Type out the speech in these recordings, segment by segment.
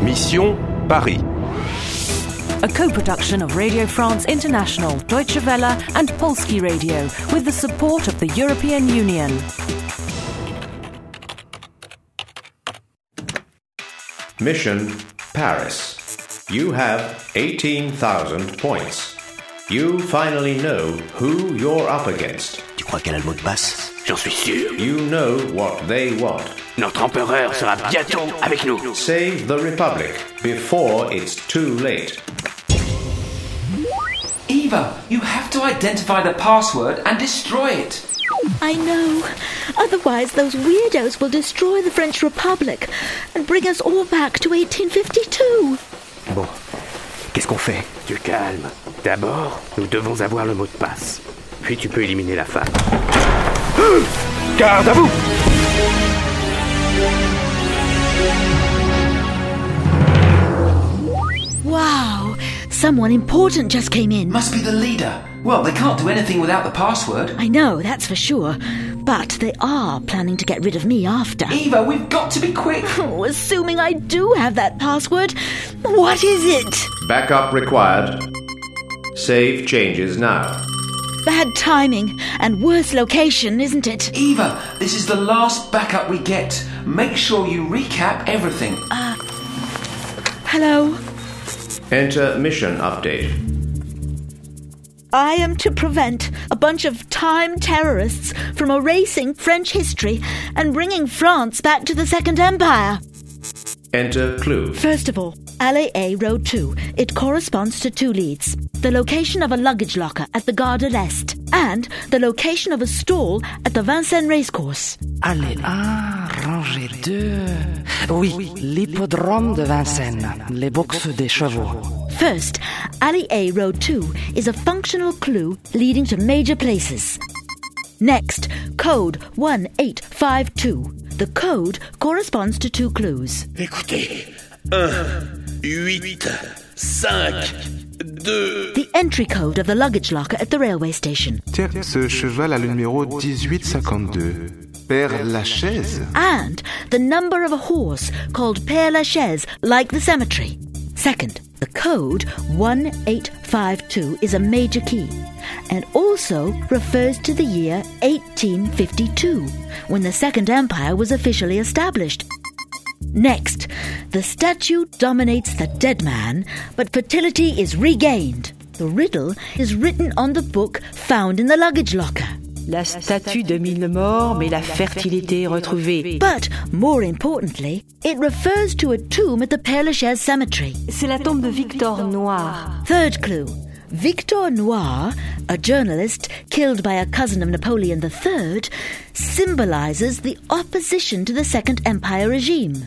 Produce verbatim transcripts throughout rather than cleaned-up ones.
Mission Paris. A co-production of Radio France International, Deutsche Welle and Polski Radio with the support of the European Union. Mission Paris. You have eighteen thousand points. You finally know who you're up against. Tu crois qu'elle a le mot de passe? J'en suis sûr. You know what they want. Notre empereur sera bientôt avec nous. Save the Republic before it's too late. Eva, you have to identify the password and destroy it. I know. Otherwise, those weirdos will destroy the French Republic and bring us all back to eighteen fifty-two. Bon, qu'est-ce qu'on fait? Tu calmes. D'abord, nous devons avoir le mot de passe. Puis tu peux éliminer la femme. Garde à vous! Wow! Someone important just came in. Must be the leader. Well, they can't do anything without the password. I know, that's for sure. But they are planning to get rid of me after. Eva, we've got to be quick. Oh, assuming I do have that password, what is it? Backup required. Save changes now. Bad timing and worse location, isn't it? Eva, this is the last backup we get. Make sure you recap everything. Uh, hello? Enter mission update. I am to prevent a bunch of time terrorists from erasing French history and bringing France back to the Second Empire. Enter clue. First of all, Allée A, Road two. It corresponds to two leads. The location of a luggage locker at the Gare de l'Est and the location of a stall at the Vincennes Racecourse. Allée A, rangée deux. Oui, l'hippodrome de Vincennes, les boxes des chevaux. First, Allée A, Road two is a functional clue leading to major places. Next, code one eight five two. The code corresponds to two clues. Écoutez, un, huit, cinq, deux... The entry code of the luggage locker at the railway station. Tiens, ce cheval a le numéro dix-huit cinquante-deux. Père Lachaise. And the number of a horse called Père Lachaise, like the cemetery. Second, the code one eight five two is a major key and also refers to the year eighteen fifty-two, when the Second Empire was officially established. Next, the statue dominates the dead man, but fertility is regained. The riddle is written on the book found in the luggage locker. La statue domine le mort, mais la fertilité est retrouvée. But, more importantly, it refers to a tomb at the Père Lachaise cemetery. C'est la tombe de Victor Noir. Third clue. Victor Noir, a journalist killed by a cousin of Napoleon the Third, symbolizes the opposition to the Second Empire regime.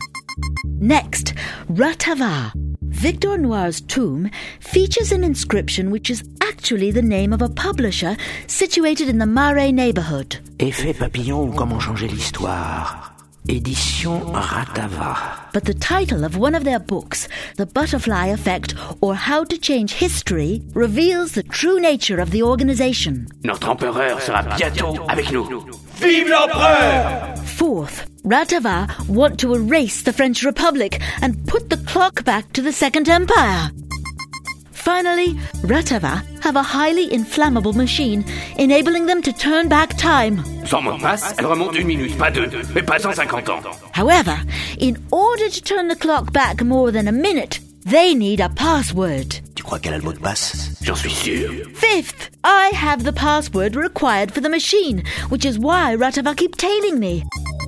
Next, Ratava. Victor Noir's tomb features an inscription which is actually the name of a publisher situated in the Marais neighborhood. Effet papillon ou comment changer l'histoire. Édition Ratava. But the title of one of their books, The Butterfly Effect or How to Change History, reveals the true nature of the organization. Notre empereur sera bientôt avec nous. Vive l'empereur! Fourth, Ratava want to erase the French Republic and put the clock back to the Second Empire. Finally, Ratava have a highly inflammable machine, enabling them to turn back time. Sans mot de passe, elle remonte une minute, pas deux, mais pas cent cinquante ans. However, in order to turn the clock back more than a minute, they need a password. Tu crois qu'elle a le mot de passe? J'en suis sûr. Fifth, I have the password required for the machine, which is why Ratava keep tailing me.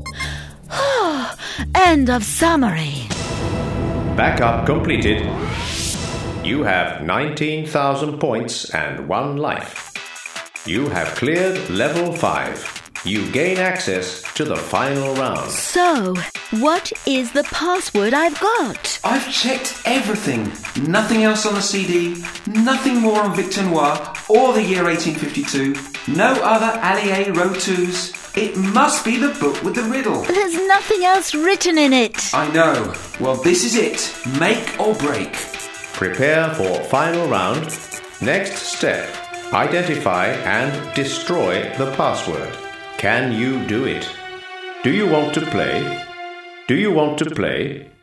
End of summary. Backup completed. You have nineteen thousand points and one life. You have cleared level five. You gain access to the final round. So, what is the password I've got? I've checked everything. Nothing else on the C D, nothing more on Victor Noir or the year eighteen fifty-two, no other Allée A Road twos. It must be the book with the riddle. There's nothing else written in it. I know. Well, this is it. Make or break. Prepare for final round. Next step. Identify and destroy the password. Can you do it? Do you want to play? Do you want to play?